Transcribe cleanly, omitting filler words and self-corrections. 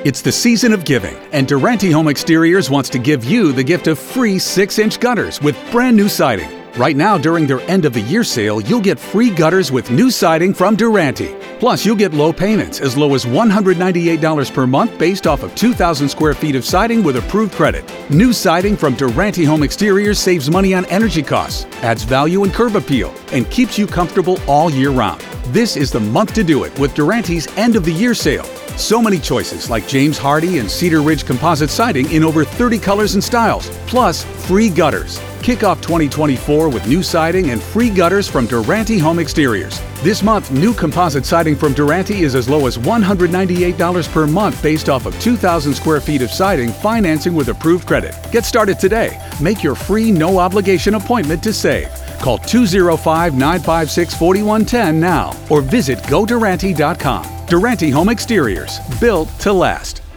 It's the season of giving, and Durante Home Exteriors wants to give you the gift of free 6-inch gutters with brand new siding. Right now, during their end-of-the-year sale, you'll get free gutters with new siding from Durante. Plus, you'll get low payments as low as $198 per month based off of 2,000 square feet of siding with approved credit. New siding from Durante Home Exteriors saves money on energy costs, adds value and curb appeal, and keeps you comfortable all year round. This is the month to do it with Durante's end-of-the-year sale. So many choices like James Hardie and Cedar Ridge composite siding in over 30 colors and styles, plus free gutters. Kick off 2024 with new siding and free gutters from Durante Home Exteriors. This month, new composite siding from Durante is as low as $198 per month based off of 2,000 square feet of siding, financing with approved credit. Get started today. Make your free no-obligation appointment to save. Call 205-956-4110 now or visit GoDurante.com. Durante Home Exteriors, built to last.